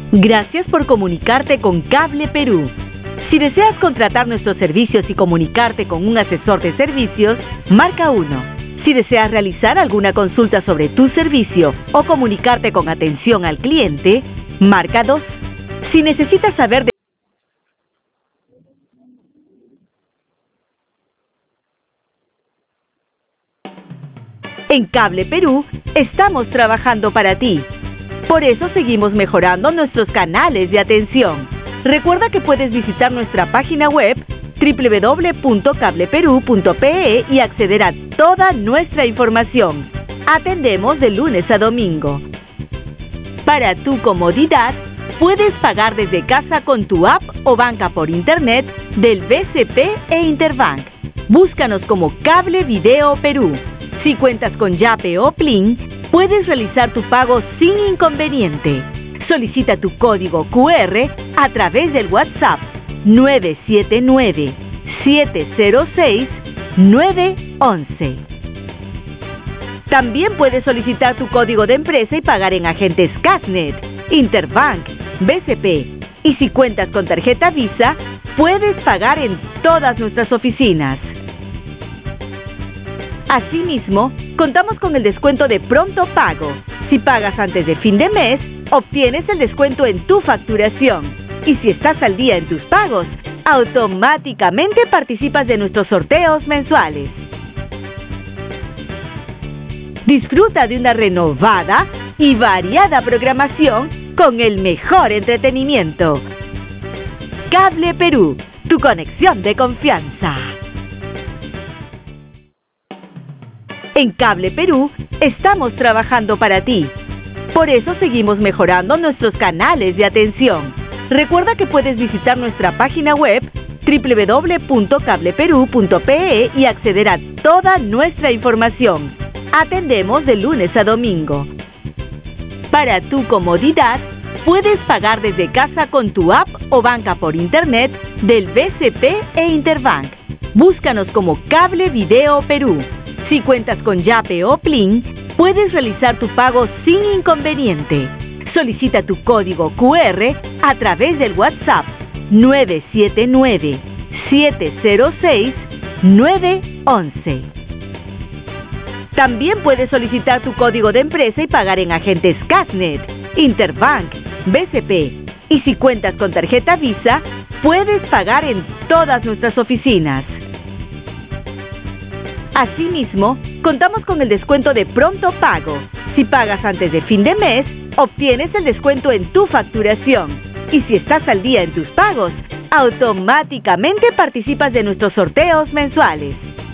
Gracias por comunicarte con Cable Perú. Si deseas contratar nuestros servicios y comunicarte con un asesor de servicios, marca 1. Si deseas realizar alguna consulta sobre tu servicio o comunicarte con atención al cliente, marca 2. Si necesitas saber de En Cable Perú, estamos trabajando para ti. Por eso seguimos mejorando nuestros canales de atención. Recuerda que puedes visitar nuestra página web www.cableperu.pe y acceder a toda nuestra información. Atendemos de lunes a domingo. Para tu comodidad, puedes pagar desde casa con tu app o banca por internet del BCP e Interbank. Búscanos como Cable Video Perú. Si cuentas con Yape o Plin, puedes realizar tu pago sin inconveniente. Solicita tu código QR a través del WhatsApp 979-706-911. También puedes solicitar tu código de empresa y pagar en agentes Casnet, Interbank, BCP. Y si cuentas con tarjeta Visa, puedes pagar en todas nuestras oficinas. Asimismo, contamos con el descuento de pronto pago. Si pagas antes de fin de mes, obtienes el descuento en tu facturación. Y si estás al día en tus pagos, automáticamente participas de nuestros sorteos mensuales. Disfruta de una renovada y variada programación con el mejor entretenimiento. Cable Perú, tu conexión de confianza. En Cable Perú, estamos trabajando para ti. Por eso seguimos mejorando nuestros canales de atención. Recuerda que puedes visitar nuestra página web www.cableperu.pe y acceder a toda nuestra información. Atendemos de lunes a domingo. Para tu comodidad, puedes pagar desde casa con tu app o banca por internet del BCP e Interbank. Búscanos como Cable Video Perú. Si cuentas con Yape o Plin, puedes realizar tu pago sin inconveniente. Solicita tu código QR a través del WhatsApp 979-706-911. También puedes solicitar tu código de empresa y pagar en agentes Casnet, Interbank, BCP. Y si cuentas con tarjeta Visa, puedes pagar en todas nuestras oficinas. Asimismo, contamos con el descuento de pronto pago. Si pagas antes de fin de mes, obtienes el descuento en tu facturación. Y si estás al día en tus pagos, automáticamente participas de nuestros sorteos mensuales.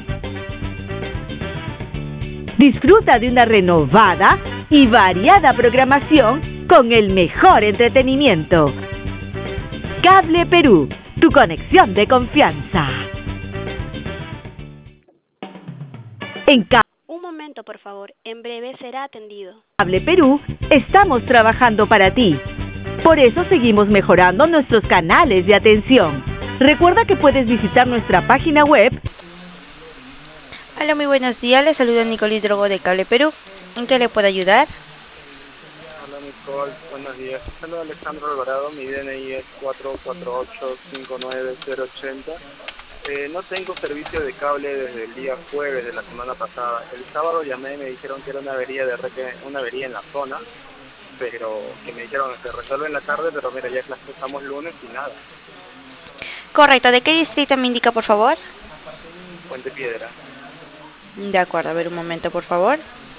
Disfruta de una renovada y variada programación con el mejor entretenimiento. Cable Perú, tu conexión de confianza. Un momento, por favor. En breve será atendido. Cable Perú, estamos trabajando para ti. Por eso seguimos mejorando nuestros canales de atención. Recuerda que puedes visitar nuestra página web. Hola, muy buenos días. Les saluda Nicolás Drogo de Cable Perú. ¿En qué le puedo ayudar? Hola Nicole, buenos días. Saludo a Alejandro Alvarado, mi DNI es 448-59080. No tengo servicio de cable desde el día jueves de la semana pasada. El sábado llamé y me dijeron que era una avería una avería en la zona, pero que me dijeron que se resuelve en la tarde, pero mira, ya estamos lunes y nada. Correcto. ¿De qué distrito me indica, por favor? Puente Piedra. De acuerdo. A ver, un momento, por favor.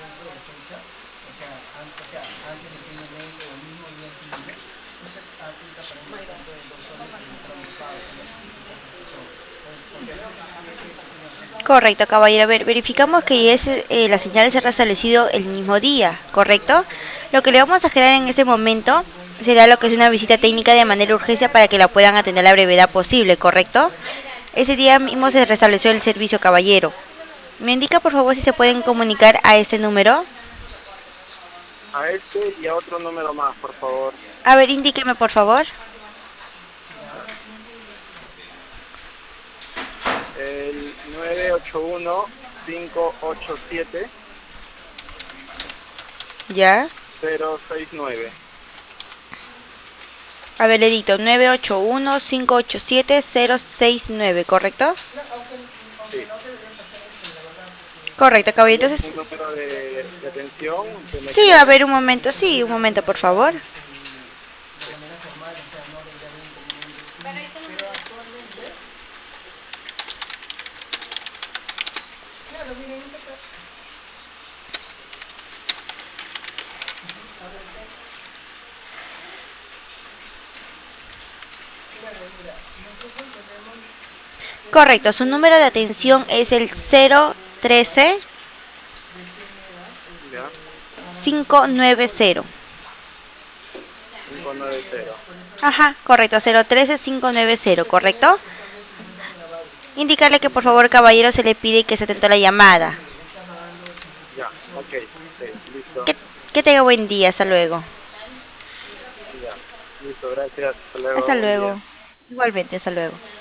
Correcto, caballero. A ver, verificamos que la señal se ha restablecido el mismo día, ¿correcto? Lo que le vamos a generar en este momento será lo que es una visita técnica de manera urgencia para que la puedan atender a la brevedad posible, ¿correcto? Ese día mismo se restableció el servicio, caballero. ¿Me indica, por favor, si se pueden comunicar a este número? A este y a otro número más, por favor. A ver, indíqueme, por favor. El 981-587. ¿Ya? 069. A ver, le dicto 981-587-069, ¿correcto? Sí. Correcto, caballero. Entonces, ¿Un número de atención? sí, a ver, un momento, por favor. Correcto, su número de atención es el 013 Ya, 590. 590. Ajá, correcto, 013-590, ¿correcto? Indicarle que por favor, caballero, se le pide que se atente a la llamada. Ya, ok, listo. Que tenga buen día, hasta luego. Ya, listo, gracias. Hasta luego. Hasta buen día. luego. Igualmente, hasta luego.